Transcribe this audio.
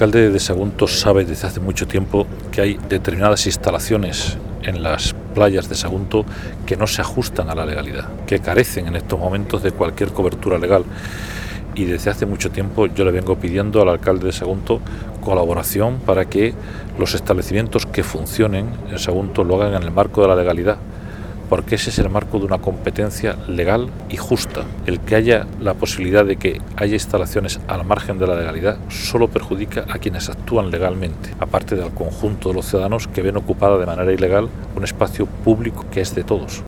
alcalde de Sagunto sabe desde hace mucho tiempo que hay determinadas instalaciones en las playas de Sagunto que no se ajustan a la legalidad, que carecen en estos momentos de cualquier cobertura legal. Y desde hace mucho tiempo yo le vengo pidiendo al alcalde de Sagunto colaboración para que los establecimientos que funcionen en Sagunto lo hagan en el marco de la legalidad, porque ese es el marco de una competencia legal y justa. El que haya la posibilidad de que haya instalaciones al margen de la legalidad solo perjudica a quienes actúan legalmente, aparte del conjunto de los ciudadanos que ven ocupada de manera ilegal un espacio público que es de todos.